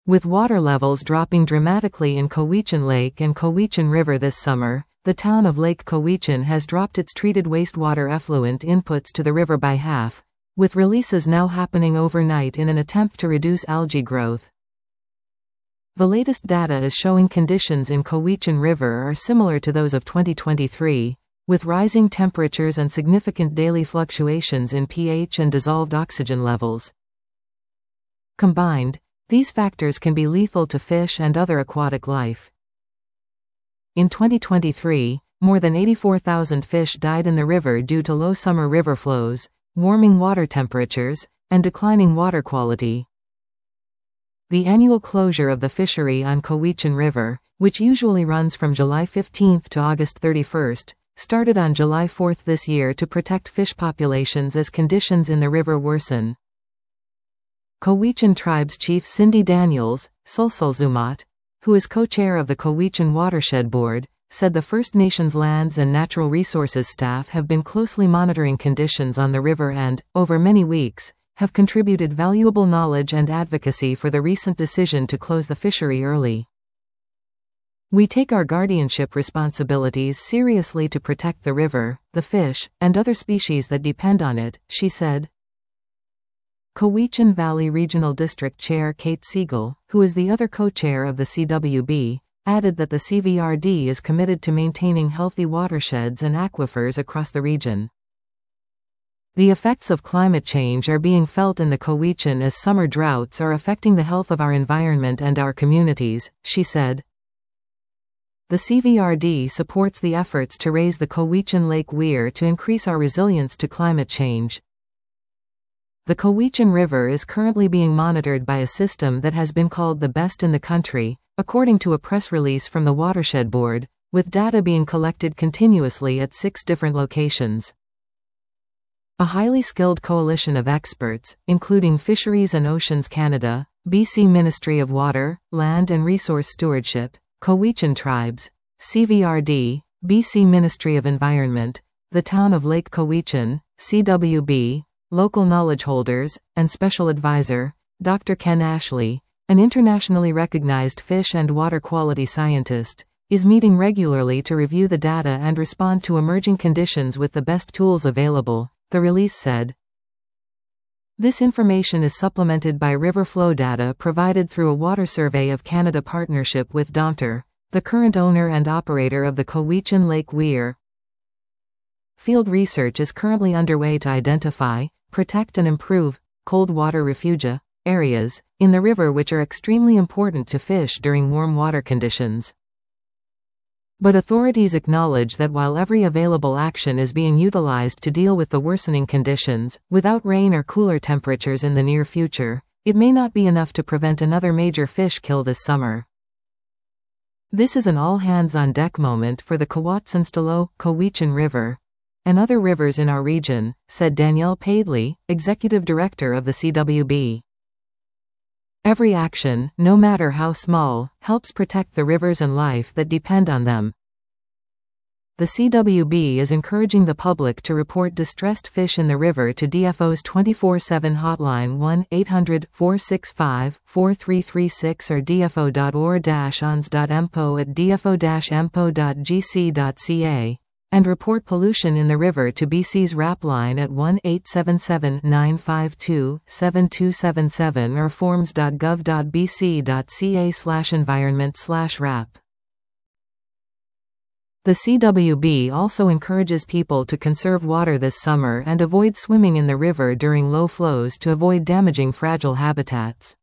With water levels dropping dramatically in Cowichan Lake and Cowichan River this summer, the town of Lake Cowichan has dropped its treated wastewater effluent inputs to the river by half, with releases now happening overnight in an attempt to reduce algae growth. The latest data is showing conditions in Cowichan River are similar to those of 2023, with rising temperatures and significant daily fluctuations in pH and dissolved oxygen levels. Combined, these factors can be lethal to fish and other aquatic life. In 2023, more than 84,000 fish died in the river due to low summer river flows, warming water temperatures, and declining water quality. The annual closure of the fishery on Cowichan River, which usually runs from July 15 to August 31, started on July 4 this year to protect fish populations as conditions in the river worsen. Cowichan Tribe's chief Cindy Daniels, Sulsulzumat, who is co-chair of the Cowichan Watershed Board, said the First Nations Lands and Natural Resources staff have been closely monitoring conditions on the river and, over many weeks, have contributed valuable knowledge and advocacy for the recent decision to close the fishery early. We take our guardianship responsibilities seriously to protect the river, the fish, and other species that depend on it, she said. Cowichan Valley Regional District Chair Kate Siegel, who is the other co-chair of the CWB, added that the CVRD is committed to maintaining healthy watersheds and aquifers across the region. The effects of climate change are being felt in the Cowichan as summer droughts are affecting the health of our environment and our communities, she said. The CVRD supports the efforts to raise the Cowichan Lake weir to increase our resilience to climate change. The Cowichan River is currently being monitored by a system that has been called the best in the country, according to a press release from the Watershed Board, with data being collected continuously at 6 different locations. A highly skilled coalition of experts, including Fisheries and Oceans Canada, BC Ministry of Water, Land and Resource Stewardship, Cowichan Tribes, CVRD, BC Ministry of Environment, the Town of Lake Cowichan, CWB, local knowledge holders, and special advisor, Dr. Ken Ashley, an internationally recognized fish and water quality scientist, is meeting regularly to review the data and respond to emerging conditions with the best tools available, the release said. This information is supplemented by river flow data provided through a Water Survey of Canada partnership with Domtar, the current owner and operator of the Cowichan Lake Weir. Field research is currently underway to identify, protect and improve cold water refugia areas in the river which are extremely important to fish during warm water conditions. But authorities acknowledge that while every available action is being utilized to deal with the worsening conditions, without rain or cooler temperatures in the near future, it may not be enough to prevent another major fish kill this summer. This is an all-hands-on-deck moment for the Kawatsanstalo, Cowichan River, and other rivers in our region, said Danielle Padley, Executive Director of the CWB. Every action, no matter how small, helps protect the rivers and life that depend on them. The CWB is encouraging the public to report distressed fish in the river to DFO's 24/7 hotline 1-800-465-4336 or dfo.ons.empo@dfo-empo.gc.ca. and report pollution in the river to BC's RAP line at 1-877-952-7277 or forms.gov.bc.ca/environment/RAP. The CWB also encourages people to conserve water this summer and avoid swimming in the river during low flows to avoid damaging fragile habitats.